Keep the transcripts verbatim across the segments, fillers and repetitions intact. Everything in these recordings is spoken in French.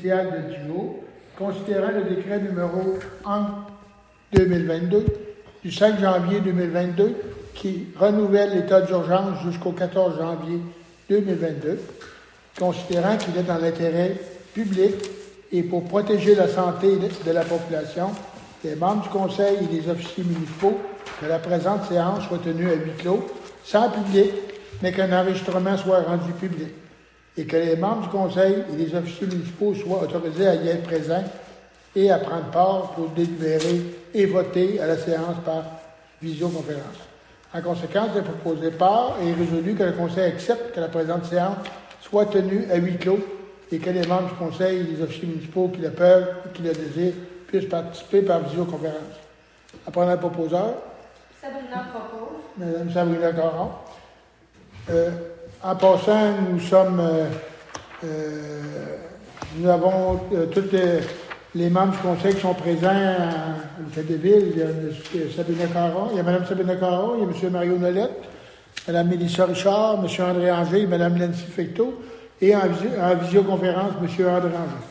initiales de dix jours, considérant le décret numéro un deux mille vingt-deux du cinq janvier deux mille vingt-deux qui renouvelle l'état d'urgence jusqu'au quatorze janvier deux mille vingt-deux, considérant qu'il est dans l'intérêt public et pour protéger la santé de la population, les membres du Conseil et les officiers municipaux, que la présente séance soit tenue à huis clos, sans public, mais qu'un enregistrement soit rendu public, et que les membres du Conseil et les officiers municipaux soient autorisés à y être présents et à prendre part pour délibérer et voter à la séance par visioconférence. En conséquence, il est proposé par et résolu que le Conseil accepte que la présente séance soit tenue à huis clos et que les membres du Conseil et les officiers municipaux qui le peuvent et qui le désirent puissent participer par visioconférence. Après le proposeur. Sabrina propose. Madame Sabrina Caron. Euh, en passant, nous sommes, euh, euh, nous avons euh, tous les, les membres du Conseil qui sont présents à l'Hôtel de Ville. Il y a M. Sabrina Caron, il y a Mme Sabrina Caron, il y a M. Mario Nolette, Mme Mélissa Richard, M. André Anger et Mme Nancy Fecteau, et en, visio, en visioconférence, M. André Anger.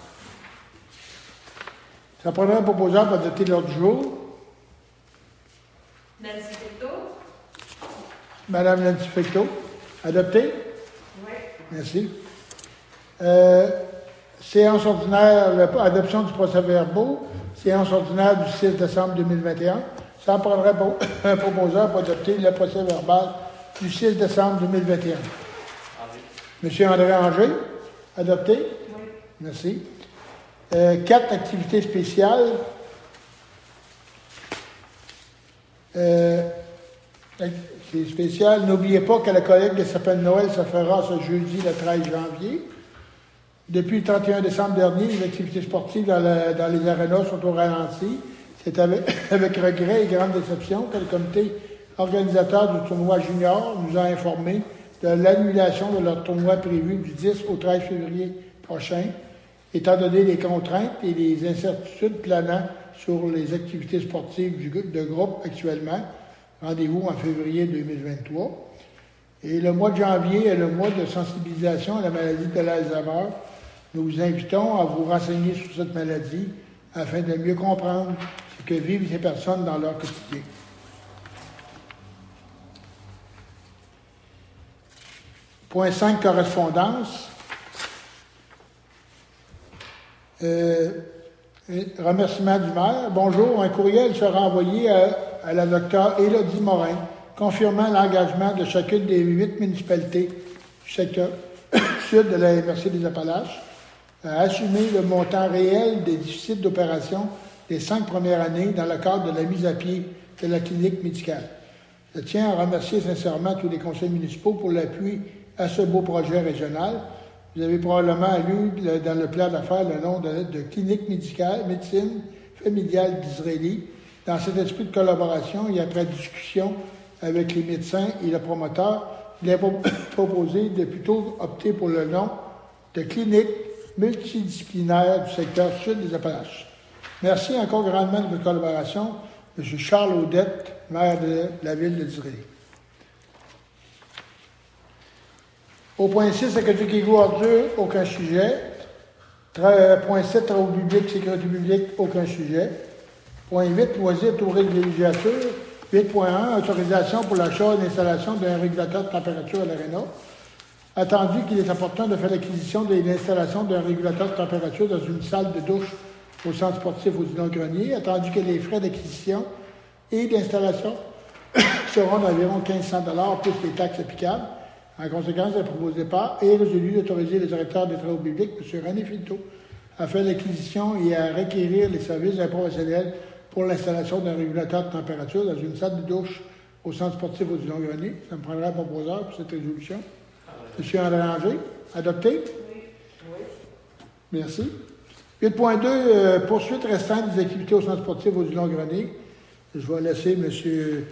Ça prendra un proposeur pour adopter l'ordre du jour. Nancy Fecteau. Mme Nancy Fecteau. Adopté? Oui. Merci. Euh, séance ordinaire, adoption du procès-verbal. Séance ordinaire du six décembre deux mille vingt et un. Ça prendrait un proposeur pour adopter le procès-verbal du six décembre deux mille vingt et un. Monsieur André Anger. Adopté? Oui. Merci. Euh, quatre activités spéciales. Euh, c'est spécial. N'oubliez pas que la collecte des sapins de Noël se fera ce jeudi, le treize janvier. Depuis le trente et un décembre dernier, les activités sportives dans, la, dans les arénas sont au ralenti. C'est avec, avec regret et grande déception que le comité organisateur du tournoi junior nous a informé de l'annulation de leur tournoi prévu du dix au treize février prochain, étant donné les contraintes et les incertitudes planant sur les activités sportives du, de groupe actuellement. Rendez-vous en février deux mille vingt-trois. Et le mois de janvier est le mois de sensibilisation à la maladie de l'Alzheimer. Nous vous invitons à vous renseigner sur cette maladie afin de mieux comprendre ce que vivent ces personnes dans leur quotidien. Point cinq, correspondance. Euh, remerciement du maire. Bonjour, un courriel sera envoyé à, à la docteure Élodie Morin, confirmant l'engagement de chacune des huit municipalités du secteur sud de la M R C des Appalaches à assumer le montant réel des déficits d'opération des cinq premières années dans le cadre de la mise à pied de la clinique médicale. Je tiens à remercier sincèrement tous les conseils municipaux pour l'appui à ce beau projet régional. Vous avez probablement lu le, dans le plan d'affaires le nom de, de clinique médicale, médecine familiale d'Israélie. Dans cet esprit de collaboration et après discussion avec les médecins et le promoteur, il est proposé de plutôt opter pour le nom de clinique multidisciplinaire du secteur sud des Appalaches. Merci encore grandement de votre collaboration, M. Charles Audette, maire de la ville de Disraeli. Au point six, sécurité égout ordure, aucun sujet. Tra- point sept, travaux publics, sécurité publique, aucun sujet. Point huit, loisirs, tourisme, villégiature. huit point un, autorisation pour l'achat et l'installation d'un régulateur de température à l'aréna. Attendu qu'il est important de faire l'acquisition et l'installation d'un régulateur de température dans une salle de douche au centre sportif au Dînon-Grenier, attendu que les frais d'acquisition et d'installation seront d'environ quinze cents dollars plus les taxes applicables. En conséquence, elle proposé par et résolu d'autoriser le directeur des travaux publics, M. René Filteau, à faire l'acquisition et à requérir les services d'un professionnel pour l'installation d'un régulateur de température dans une salle de douche au centre sportif au Dînon-Grenier. Ça me prendra un proposeur pour cette résolution. M. André Anger, adopté? Oui. Oui. Merci. huit point deux, euh, poursuite restante des activités au centre sportif au Dînon-Grenier. Je vais laisser M. Euh,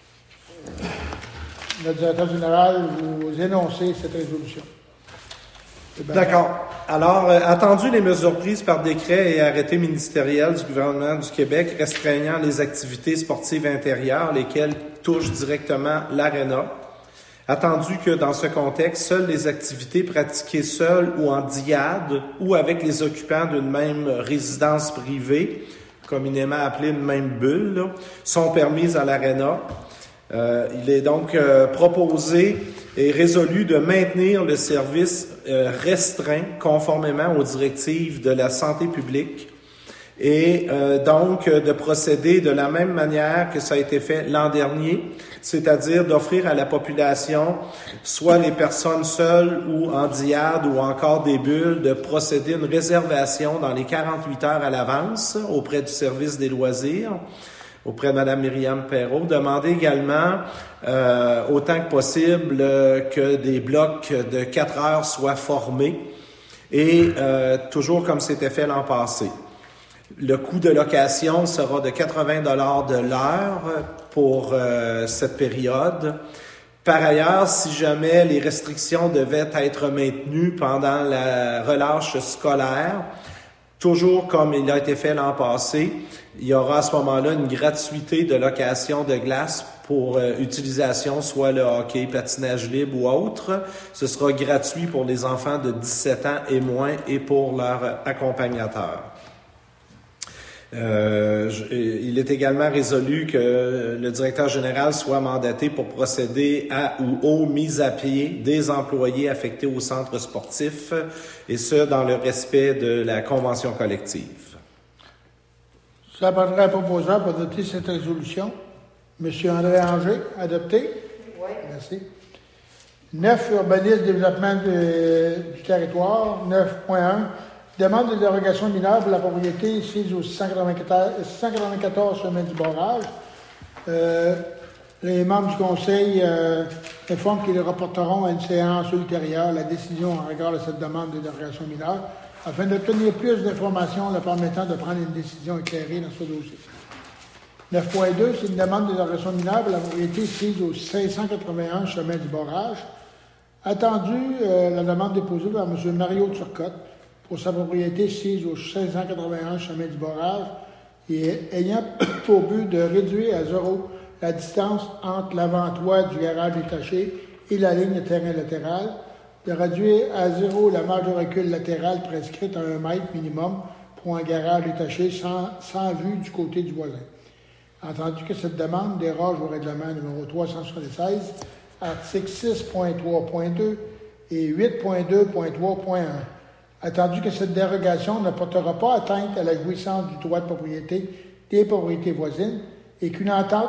notre directeur général vous énoncer cette résolution. D'accord. Alors, euh, attendu les mesures prises par décret et arrêté ministériel du gouvernement du Québec restreignant les activités sportives intérieures, lesquelles touchent directement l'aréna. Attendu que dans ce contexte, seules les activités pratiquées seules ou en dyade ou avec les occupants d'une même résidence privée, communément appelée une même bulle, là, sont permises à l'aréna. Euh, il est donc euh, proposé et résolu de maintenir le service euh, restreint conformément aux directives de la santé publique et euh, donc euh, de procéder de la même manière que ça a été fait l'an dernier, c'est-à-dire d'offrir à la population, soit les personnes seules ou en dyade ou encore des bulles, de procéder à une réservation dans les quarante-huit heures à l'avance auprès du service des loisirs, auprès de Mme Myriam Perrault. Demander également, euh, autant que possible, euh, que des blocs de quatre heures soient formés et euh, toujours comme c'était fait l'an passé. Le coût de location sera de quatre-vingts dollars de l'heure pour euh, cette période. Par ailleurs, si jamais les restrictions devaient être maintenues pendant la relâche scolaire, toujours comme il a été fait l'an passé, il y aura à ce moment-là une gratuité de location de glace pour euh, utilisation, soit le hockey, patinage libre ou autre. Ce sera gratuit pour les enfants de dix-sept ans et moins et pour leurs accompagnateurs. Euh, je, il est également résolu que le directeur général soit mandaté pour procéder à ou aux mises à pied des employés affectés au centre sportif, et ce, dans le respect de la convention collective. Cela prendrait un proposeur pour adopter cette résolution. Monsieur André Anger, adopté. Oui. Merci. neuf. Urbanisme, développement de, du territoire. neuf point un. Demande de dérogation mineure pour la propriété sise au six cent quatre-vingt-quatorze chemin du Barrage. Euh, les membres du Conseil euh, informent qu'ils reporteront à une séance ultérieure la décision en regard de cette demande de dérogation mineure afin d'obtenir plus d'informations leur permettant de prendre une décision éclairée dans ce dossier. neuf point deux, c'est une demande de dérogation mineure pour la propriété sise au cinq cent quatre-vingt-un chemin du Barrage. Attendu euh, la demande déposée par M. Mario Turcotte pour sa propriété sise au cinq cent quatre-vingt-un chemin du Barrage et ayant pour but de réduire à zéro la distance entre l'avant-toit du garage détaché et la ligne de terrain latérale, de réduire à zéro la marge de recul latérale prescrite à un mètre minimum pour un garage détaché sans, sans vue du côté du voisin. Entendu que cette demande déroge au règlement numéro trois cent soixante-seize, article six point trois point deux et huit point deux point trois point un. Attendu que cette dérogation ne portera pas atteinte à la jouissance du droit de propriété des propriétés voisines et qu'une entente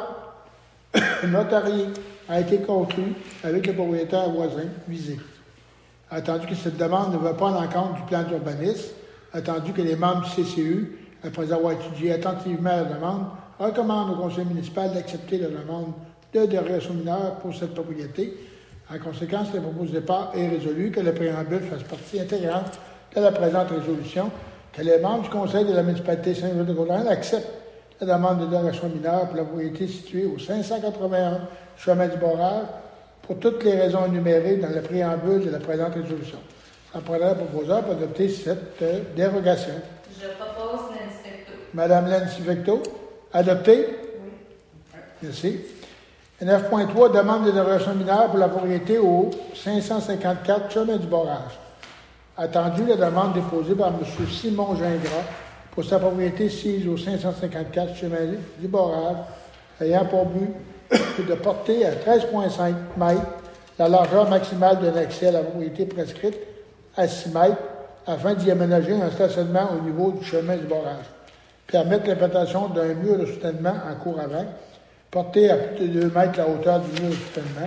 notariée a été conclue avec le propriétaire voisin visé. Attendu que cette demande ne va pas à l'encontre du plan d'urbanisme, attendu que les membres du C C U, après avoir étudié attentivement la demande, recommandent au conseil municipal d'accepter la demande de dérogation mineure pour cette propriété. En conséquence, le proposé départ est résolu que le préambule fasse partie intégrante de la présente résolution, que les membres du conseil de la municipalité Saint-Joseph-de-Gaudran acceptent la demande de dérogation mineure pour la propriété située au cinq cent quatre-vingt-un chemin du Barrage pour toutes les raisons énumérées dans le préambule de la présente résolution. Ça prendrait le proposeur pour adopter cette euh, dérogation. Je propose Nancy Vecto. Madame Nancy Vecto, adopté? Oui. Merci. neuf point trois, demande de dérogation mineure pour la propriété au cinq cent cinquante-quatre chemin du Barrage. Attendu la demande déposée par M. Simon Gingras pour sa propriété sise au cinq cent cinquante-quatre chemin du Barrage, ayant pour but de porter à treize virgule cinq mètres la largeur maximale d'un accès à la propriété prescrite à six mètres afin d'y aménager un stationnement au niveau du chemin du Barrage. Permettre l'implantation d'un mur de soutènement en cour avant, porter à plus de deux mètres la hauteur du mur de soutènement.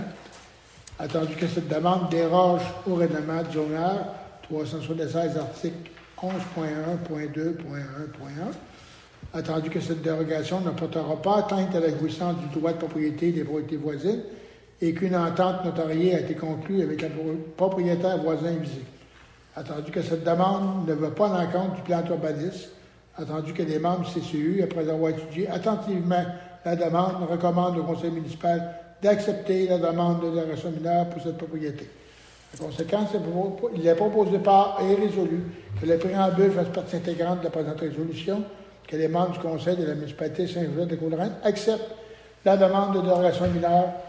Attendu que cette demande déroge au règlement du zonage trois cent soixante-seize, article onze point un point deux point un point un. Attendu que cette dérogation ne portera pas atteinte à la jouissance du droit de propriété des propriétés voisines et qu'une entente notariée a été conclue avec le propriétaire voisin visé. Attendu que cette demande ne va pas à l'encontre du plan d'urbanisme. Attendu que les membres du C C U, après avoir étudié attentivement la demande, recommandent au conseil municipal d'accepter la demande de dérogation mineure pour cette propriété. En conséquence, il est proposé par et résolu que le préambule fasse partie intégrante de la présente résolution, que les membres du conseil de la municipalité Saint-Joseph-de-Gaudran acceptent la demande de dérogation mineure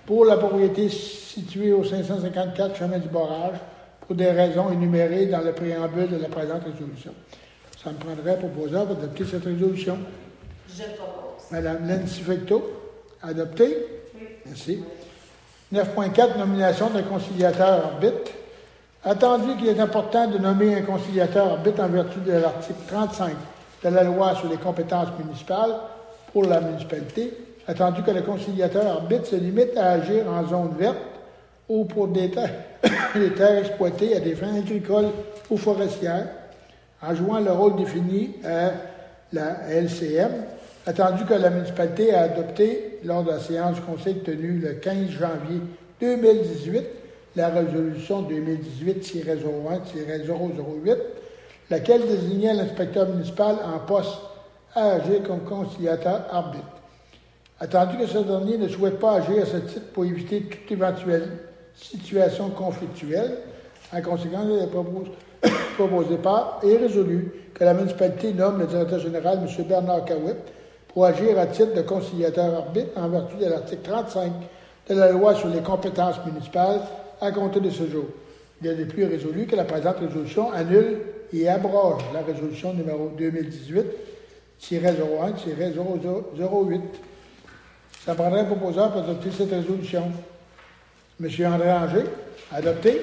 pour la propriété située au cinq cent cinquante-quatre chemin du Barrage pour des raisons énumérées dans le préambule de la présente résolution. Ça me prendrait proposeur pour adopter cette résolution. Je propose. Madame Nancy Fecteau, adopté. Oui. Merci. neuf point quatre, nomination d'un conciliateur arbitre. Attendu qu'il est important de nommer un conciliateur arbitre en vertu de l'article trente-cinq de la loi sur les compétences municipales pour la municipalité, attendu que le conciliateur arbitre se limite à agir en zone verte ou pour des terres, des terres exploitées à des fins agricoles ou forestières, en jouant le rôle défini à la L C M, attendu que la municipalité a adopté, lors de la séance du conseil tenue le quinze janvier deux mille dix-huit, la résolution deux mille dix-huit tiret zéro un tiret zéro zéro huit, laquelle désignait l'inspecteur municipal en poste à agir comme conciliateur arbitre. Attendu que ce dernier ne souhaite pas agir à ce titre pour éviter toute éventuelle situation conflictuelle, en conséquence, il est proposé, proposé par et résolu que la municipalité nomme le directeur général, M. Bernard Cahouette, pour agir à titre de conciliateur arbitre en vertu de l'article trente-cinq de la loi sur les compétences municipales à compter de ce jour. Il est de plus résolu que la présente résolution annule et abroge la résolution numéro deux mille dix-huit tiret zéro un tiret zéro zéro huit. Ça prendrait un proposeur pour adopter cette résolution. M. André Anger, adopté.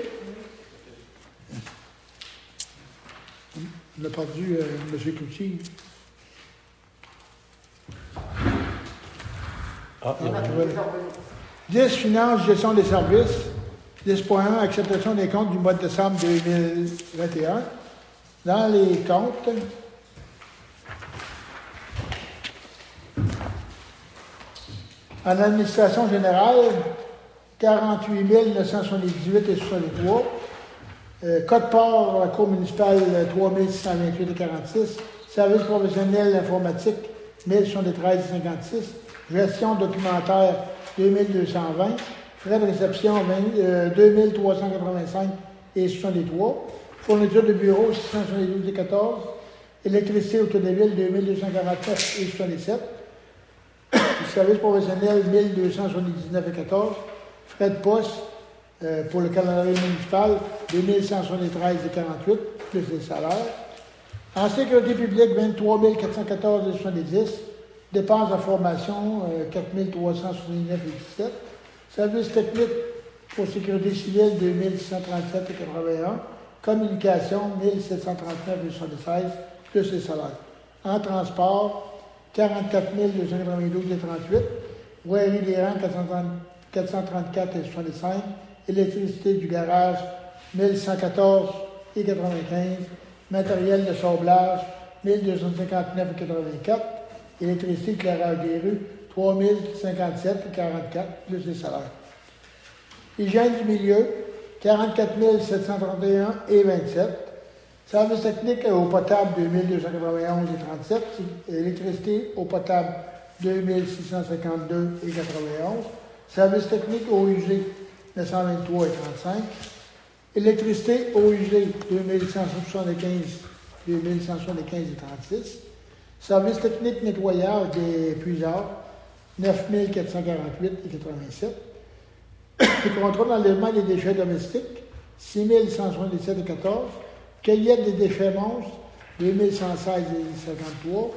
On a perdu euh, M. Cloutier. Ah, il y a- dix. Finances, gestion des services. dix point un. Acceptation des comptes du mois de décembre deux mille vingt et un. Dans les comptes, en administration générale, quarante-huit mille neuf cent soixante-dix-huit et soixante-trois. Euh, Code-port, euh, cours municipal, euh, trois mille six cent vingt-huit et quarante-six. Service professionnel informatique, mille soixante-treize et cinquante-six. Gestion documentaire, deux mille deux cent vingt. Frais de réception, vingt, euh, deux mille trois cent quatre-vingt-cinq et soixante-trois. Fourniture de bureau, six cent soixante-douze et quatorze. Électricité automobile, deux mille deux cent quarante-neuf et soixante-sept. Service professionnel, mille deux cent soixante-dix-neuf et quatorze. Frais de poste euh, pour le calendrier municipal, deux mille cent soixante-treize et quarante-huit, plus les salaires. En sécurité publique, vingt-trois mille quatre cent quatorze et soixante-dix. Dépenses de formation, euh, quatre mille trois cent soixante-dix-neuf et dix-sept. Service technique pour sécurité civile, deux mille six cent trente-sept et quatre-vingt-un. Communication, mille sept cent trente-neuf et soixante-seize, plus les salaires. En transport, quarante-quatre mille deux cent quatre-vingt-douze et trente-huit. Voirie des rangs, quatre cent trente-quatre et soixante-cinq. Électricité du garage, mille cent quatorze et quatre-vingt-quinze. Matériel de sablage, mille deux cent cinquante-neuf et quatre-vingt-quatre. Électricité, éclairage des rues, trois mille cinquante-sept et quarante-quatre, plus les salaires. Hygiène du milieu, quarante-quatre mille sept cent trente et un et vingt-sept. Service technique eau potable, deux mille deux cent quatre-vingt-onze et trente-sept. Électricité, eau potable, deux mille six cent cinquante-deux et quatre-vingt-onze. Service technique eau usée, neuf cent vingt-trois et trente-cinq. Électricité, eau usée, deux mille cent soixante-quinze, deux mille cent soixante-quinze et trente-six. Service technique nettoyage des puisards, neuf mille quatre cent quarante-huit et quatre-vingt-sept. Le contrôle d'enlèvement des déchets domestiques, six mille cent soixante-dix-sept et quatorze. Cueillette des déchets monstres, deux mille cent seize et cinquante-trois.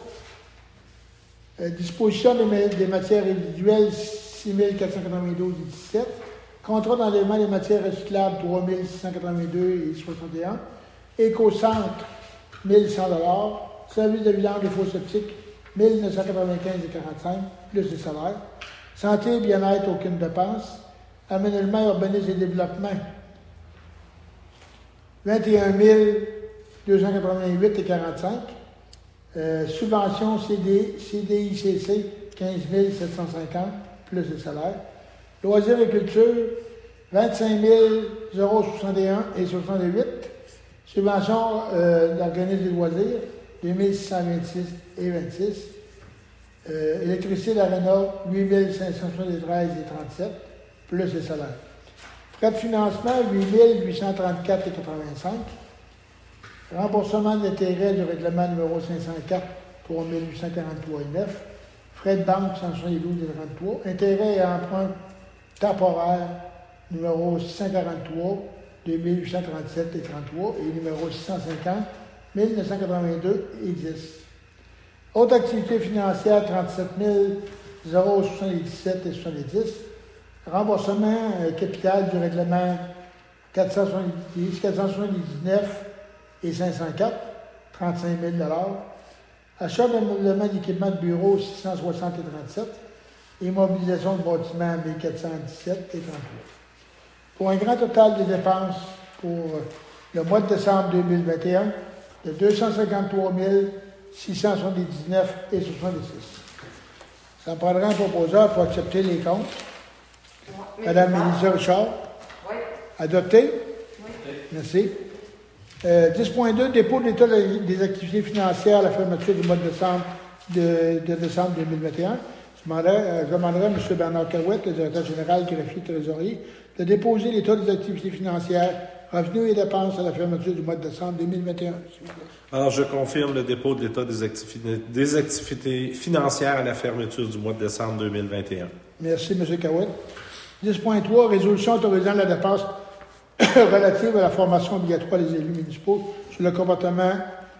Euh, disposition des, ma- des matières résiduelles, six mille quatre cent quatre-vingt-douze et dix-sept. Contrôle d'enlèvement des matières recyclables, trois mille six cent quatre-vingt-deux et soixante et un. Éco-centre, mille cent dollars. Service de vidange des faux septiques, mille neuf cent quatre-vingt-quinze et quarante-cinq, plus les salaires. Santé et bien-être, aucune dépense. Aménagement, urbanisme et développement, vingt et un mille deux cent quatre-vingt-huit et quarante-cinq. Euh, subvention C D, C D I C C, quinze mille sept cent cinquante, plus les salaires. Loisirs et culture, vingt-cinq mille soixante et un et soixante-huit. Subvention euh, d'organismes de loisirs, deux mille six cent vingt-six et vingt-six. Euh, électricité d'Arena, huit mille cinq cent soixante-treize et trente-sept, plus les salaires. Frais de financement, huit mille huit cent trente-quatre et quatre-vingt-cinq. Remboursement d'intérêt du règlement numéro cinq cent quatre, trois mille huit cent quarante-trois et neuf. Frais de banque, cent soixante-douze et trente-trois. Intérêt et emprunt, temporaire numéro six cent quarante-trois, deux mille huit cent trente-sept et trente-trois et numéro six cent cinquante, mille neuf cent quatre-vingt-deux et dix. Autres activités financières, trente-sept mille soixante-dix-sept et soixante-dix. Remboursement euh, capital du règlement quatre cent soixante-dix, quatre cent soixante-dix-neuf et cinq cent quatre, trente-cinq mille. Achat d'ameublement d'équipement de bureau, six cent soixante et trente-sept. Immobilisation de bâtiment, mille quatre cent dix-sept et trente-trois. Pour un grand total de dépenses pour le mois de décembre deux mille vingt et un de deux cent cinquante-trois mille six cent soixante-dix-neuf et soixante-six. Ça me prendrait un proposeur pour accepter les comptes. Oui. Madame Mélissa Richard. Oui. Adopté? Oui. Merci. Euh, dix point deux, dépôt de l'état des activités financières à la fermeture du mois de décembre, de, de décembre deux mille vingt et un. Je demanderais, euh, je demanderais à M. Bernard Carouette, le directeur général, greffier trésorier, de déposer l'état des activités financières, revenus et dépenses à la fermeture du mois de décembre deux mille vingt et un. Alors, je confirme le dépôt de l'état des activités, des activités financières à la fermeture du mois de décembre deux mille vingt et un. Merci, M. Carouette. dix point trois, résolution autorisant la dépense relative à la formation obligatoire des élus municipaux sur le comportement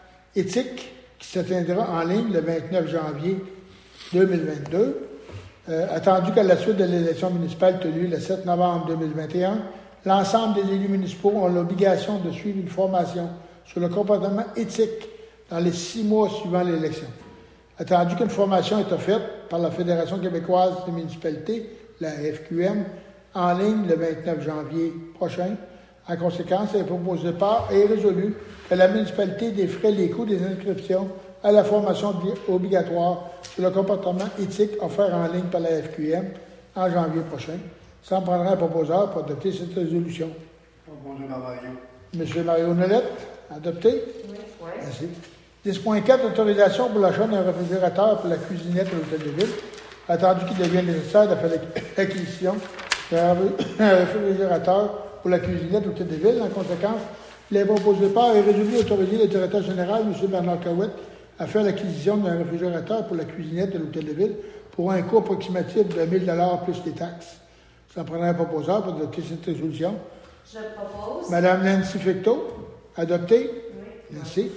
éthique qui s'atteindra en ligne le vingt-neuf janvier deux mille vingt-deux, euh, attendu qu'à la suite de l'élection municipale tenue le sept novembre deux mille vingt et un, l'ensemble des élus municipaux ont l'obligation de suivre une formation sur le comportement éthique dans les six mois suivant l'élection. Attendu qu'une formation est offerte par la Fédération québécoise des municipalités, la F Q M, en ligne le vingt-neuf janvier prochain. En conséquence, il est proposé par et résolu que la municipalité défraie les coûts des inscriptions à la formation obligatoire sur le comportement éthique offert en ligne par la F Q M en janvier prochain. Ça me prendra un proposeur pour adopter cette résolution. Proposé par Mario. M. Mario Nolette, adopté? Oui. Oui. Merci. dix point quatre, autorisation pour l'achat d'un réfrigérateur pour la cuisinette à l'Hôtel de Ville. Attendu qu'il devienne nécessaire de faire l'acquisition d'un réfrigérateur pour la cuisinette à l'Hôtel de Ville. En conséquence, il est proposé par et résolu d'autoriser le directeur général, M. Bernard Carouette, à faire l'acquisition d'un réfrigérateur pour la cuisinette de l'Hôtel de Ville pour un coût approximatif de mille dollars plus les taxes. Ça prendrait un proposeur pour adopter cette résolution. Je propose. Madame Nancy Fecteau, adopté? Oui. Merci.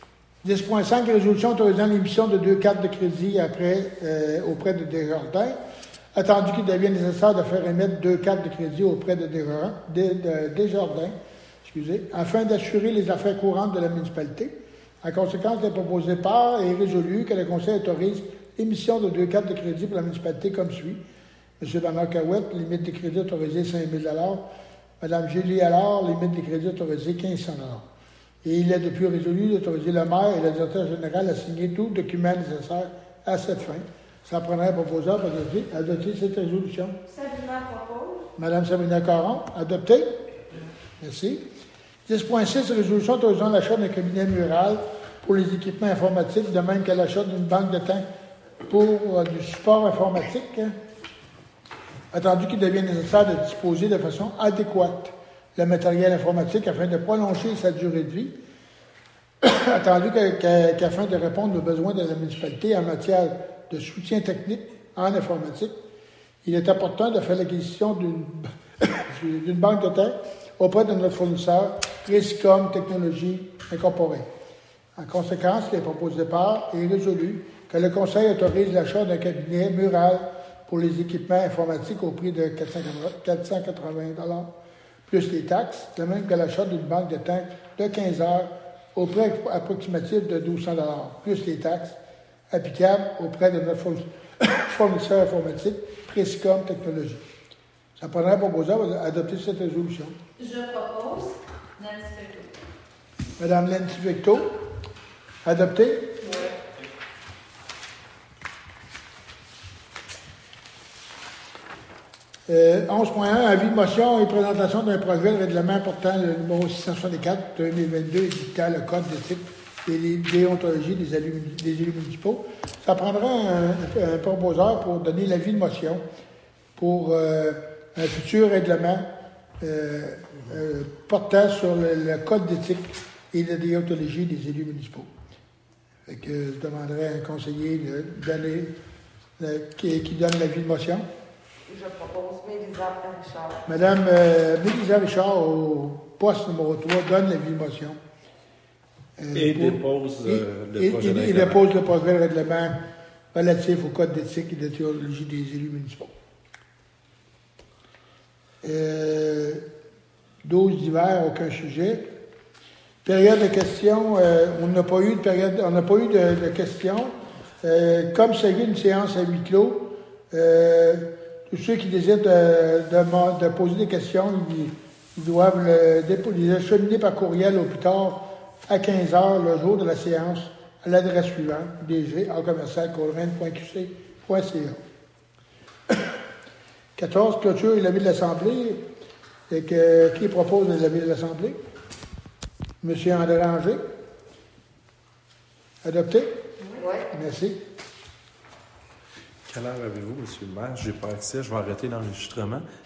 dix point cinq, résolution autorisant l'émission de deux cartes de crédit après, euh, auprès de Desjardins. Attendu qu'il devienne nécessaire de faire émettre deux cartes de crédit auprès de Desjardins, de, de, Desjardins excusez, afin d'assurer les affaires courantes de la municipalité. En conséquence, il est proposé par et résolu que le Conseil autorise l'émission de deux cartes de crédit pour la municipalité comme suit. M. Bernard Carouette, limite de crédit autorisée cinq mille dollars. Mme Julie Allard, limite de crédit autorisée quinze cents dollars. Et il est depuis résolu d'autoriser le maire et le directeur général à signer tout document nécessaire à cette fin. Ça prendrait un proposeur pour adopter, adopter cette résolution. Sabrina propose. Mme Sabrina Caron, adopté. Merci. dix point six, résolution autorisant l'achat d'un cabinet mural pour les équipements informatiques, de même que l'achat d'une banque de temps pour euh, du support informatique, attendu qu'il devienne nécessaire de disposer de façon adéquate le matériel informatique afin de prolonger sa durée de vie, attendu qu'afin de répondre aux besoins de la municipalité en matière de soutien technique en informatique, il est important de faire l'acquisition d'une, d'une banque de temps auprès de notre fournisseur, Priscom Technologies Incorporée. En conséquence, il est proposé par et résolu que le Conseil autorise l'achat d'un cabinet mural pour les équipements informatiques au prix de quatre cent quatre-vingts dollars plus les taxes, de même que l'achat d'une banque de temps de quinze heures au prix approximatif de douze cents dollars plus les taxes applicables auprès de notre fournisseur informatique, Priscom Technologies. Ça prendrait un proposeur pour adopter cette résolution. Je propose. Nancy Fecteau. Madame Nancy Fecteau, adopté? Oui. Euh, onze point un, avis de motion et présentation d'un projet de règlement portant le numéro six cent soixante-quatre deux mille vingt-deux édictant le code d'éthique et les déontologies des élus, des élus municipaux. Ça prendra un, un proposeur pour donner l'avis de motion pour euh, un futur règlement euh, euh, portant sur le, le code d'éthique et de déontologie des élus municipaux. Fait que je demanderai à un conseiller de donner, de, qui, qui donne l'avis de motion. Je propose Mélisa Richard. Madame euh, Mélisa Richard, au poste numéro trois, donne l'avis de motion. Euh, Et pour- dépose euh, le et- projet et- de et règlement. dépose le projet de règlement relatif au code d'éthique et de théologie des élus municipaux. Euh, douze d'hiver, aucun sujet. Période de questions, euh, on n'a pas eu de période, on n'a pas eu de, de questions. Euh, comme c'est une séance à huis clos, euh, tous ceux qui désirent de, de, de poser des questions, ils, ils doivent le, dépo- les acheminer par courriel au plus tard à quinze heures le jour de la séance à l'adresse suivante, d g en commercial coleraine point q c point c a. quatorze, clôture et l'avis de l'Assemblée. Et que, qui propose l'avis de l'Assemblée? Monsieur André Ranger. Adopté? Oui. Merci. Quelle heure avez-vous, monsieur le maire? Je n'ai pas accès, je vais arrêter l'enregistrement.